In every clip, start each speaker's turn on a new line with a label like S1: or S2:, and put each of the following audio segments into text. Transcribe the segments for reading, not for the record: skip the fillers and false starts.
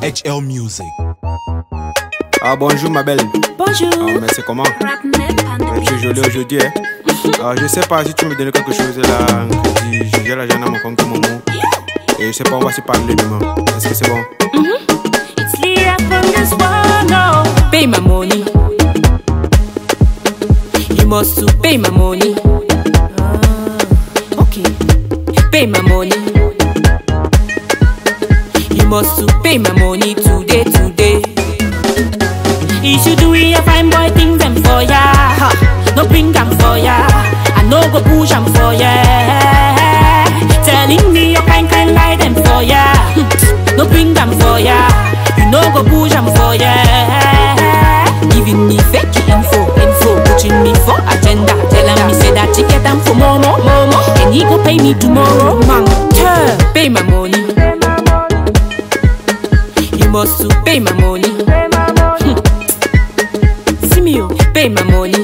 S1: HL Music.
S2: Ah bonjour ma belle.
S3: Bonjour.
S2: Ah, mais c'est comment? Tu es jolie aujourd'hui hein? Ah, je sais pas si tu me donnes quelque chose là. J'ai l'argent dans mon compte comme mon mot. Et je sais pas, on va se parler demain. Est-ce que c'est bon?
S3: It's Leah from this one, no. Pay my money. You must to pay my money. Okay. Pay my money. You must to pay my money today. If you do it, a fine boy things them for ya. No bring them for ya. I no go push them for ya. Telling me your kind lie them for ya. No bring them for ya. You no go push them for ya. Giving me fake info, putting me for agenda. Telling me say that you get them for more. And he go pay me tomorrow. Man, pay my money. You must to pay my money. See me, pay my money.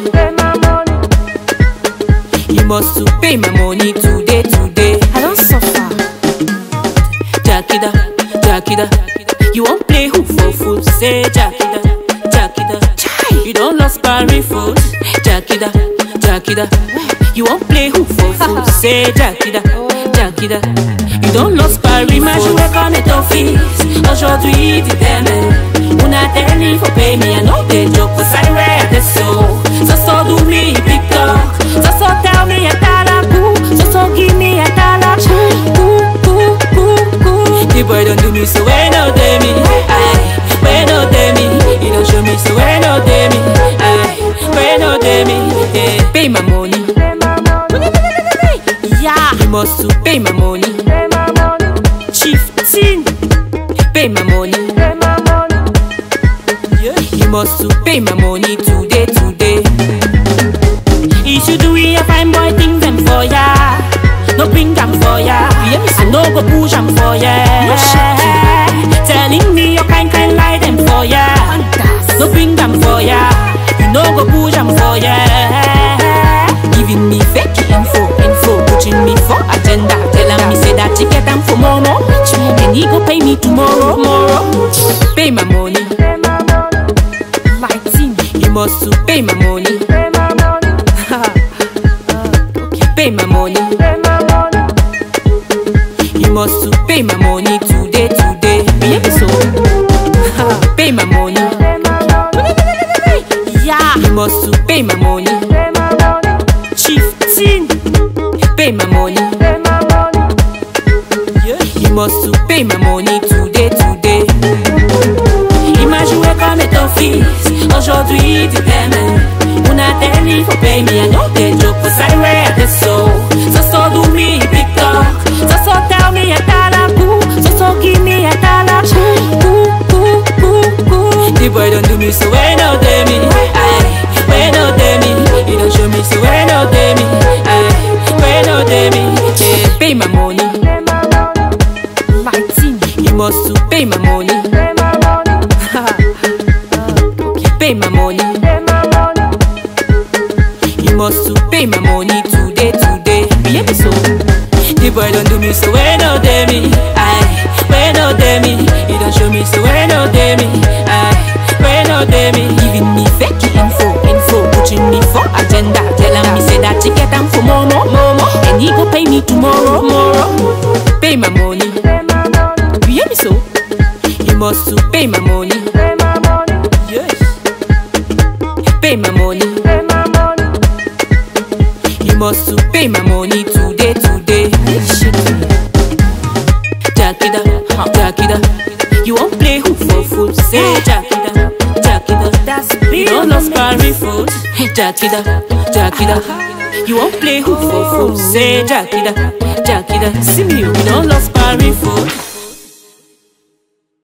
S3: You must to pay my money today. I don't suffer. Jackida. You won't play who for food. Say Jackida. You don't lost Paris food. Jackida. You won't play who for food. Say Jackida. You don't lost Paris food. Imagine we come at office. Aujourd'hui, dis-moi. On a terminé, faut payer, mais y'a des jokes pour saluer des sauts. Ça sort d'oubli, TikTok. Ça sort terminé, y'a ta la boue. Ça sort guiné, y'a ta la boue. The boy don't do me, so we no day me. We no day me. He don't show me, so we no day me. We no day me. Pay my money. Yeah, you must to pay my money. Chieftain, pay my money. You must to pay my money today. If you do it, a fine boy things them for ya. No bring them for ya. I no go push them for ya. Telling me your kind lie them for ya. No bring them for ya. You no go push them for ya. Giving me fake info, putting me for agenda. Telling me say that you get them for more. And he go pay me tomorrow. Pay my money. You must to pay my money. Pay my money. You must to pay my money today. Pay my money. Yeah, you must to pay my money. Chieftain, pay my money. You must to pay my money today. Imagine we come at office. Aujourd'hui, dis-moi. On a terminé, faut payer, mais y'a des jokes pour saluer des sauts. Ça sort d'oubli, TikTok. Ça sort terminé, y'a ta la boue. Ça sort guiné, y'a ta la boue. The boy don't do me, so we no day me. We no day me. He don't show me, so we no day me. We no day me. Pay my money. You must to pay my money. Pay my money. You must to pay my money today. The boy don't do me, so we no day me. We no day me. He don't show me, so we no day me. We no day me. Giving me fake info, putting me for agenda. Telling me say that you get them for more. And he go pay me tomorrow. Pay my money. You hear me so? You must to pay my money. Yes. Pay my money. You must to pay my money today. Jackida. You won't play who for food. Say Jackida. That's big. You don't lost Paris food. Jackida. You won't play who for food. Say Jackida. See me, you don't lost Paris food.